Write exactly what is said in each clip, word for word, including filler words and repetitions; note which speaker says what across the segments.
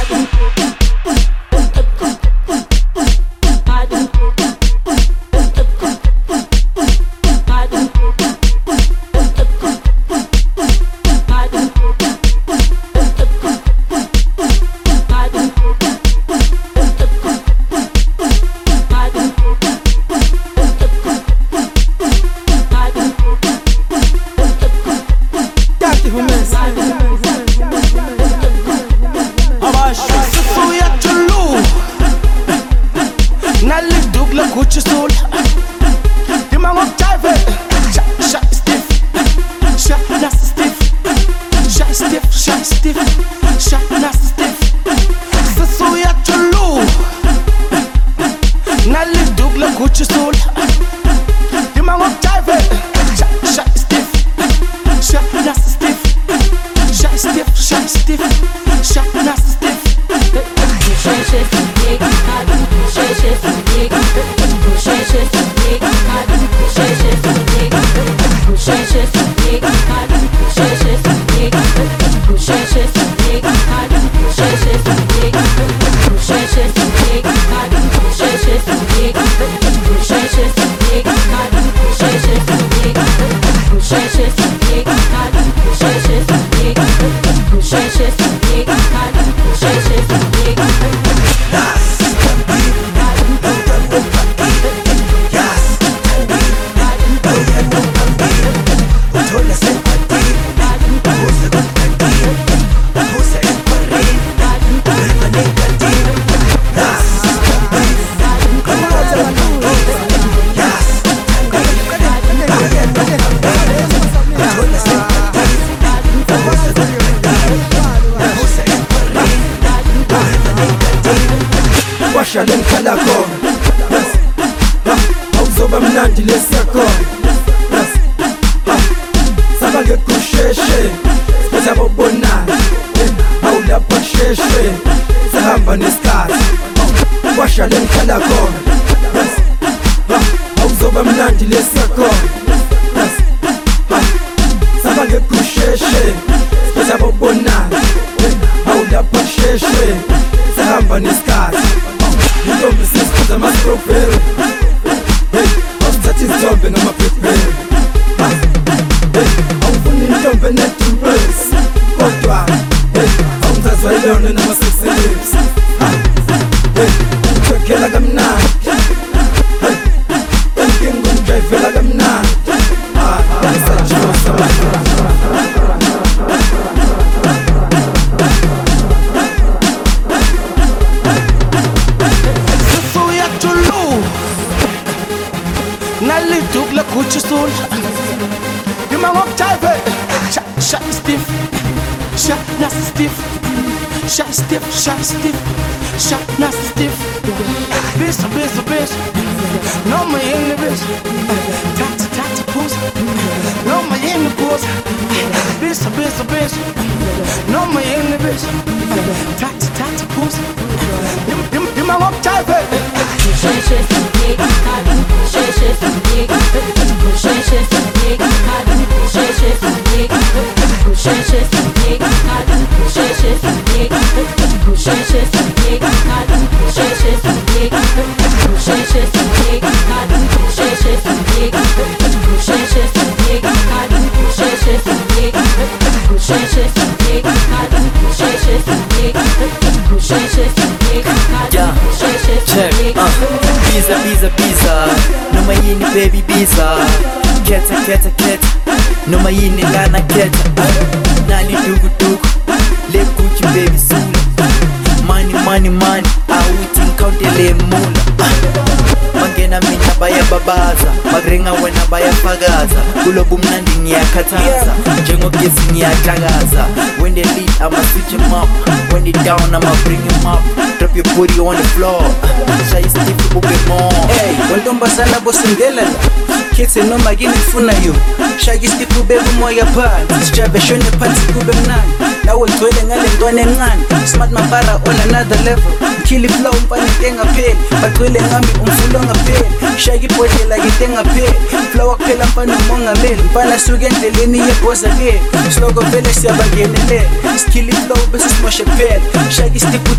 Speaker 1: Kulobu mnandi ngiyakhathaza njengogesi ngiyaqhakaza. When they lead I'ma switch him up, when they down I'ma bring him up. Drop your booty on the floor, shaya stiff ube more.
Speaker 2: Hey, wantombazana bosindela la kithi noma kini ngifuna yo. Shaya stiff ube umoya phansi, sijabe shone phansi kube mnandi. Nawe ngcwele ngale ntwana encane, smart mabara on another level. Kill flow mpani tengapheli, bagcwele ngami umfulo ngapheli. Shaya ibhodlela kitengapheli, flow kuphela mpana umongameli. Mpana suke endleleni yeboza ke, sloko vele siyabangenele. Skill flow bese simoshe kuphela. Shaya stick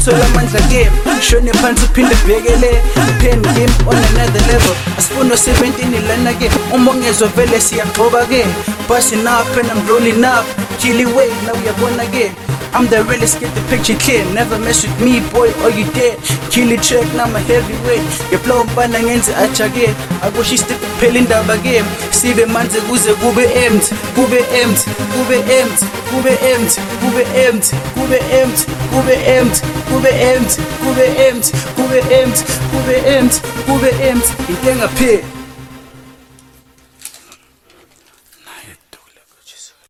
Speaker 2: uthola amandla game shone phansi uphinde bhekele pen game on another level asifuno seventeen lana ke uma ungezwa vele siyagxoba ke busting up and I'm rolling up chilly way now uyabona ke I'm the realest, get the picture clear. Never mess with me, boy, or you dead. Kill it track, now I'm a heavyweight. You blow bana ngenzi achage. I wish you stick pelling down again. Sibe manze kuze kube empty, kube empty, kube empty, kube empty, kube empty, kube empty, kube empty, kube empty, kube empty, kube empty, kube empty, kube empty. Intenga pay.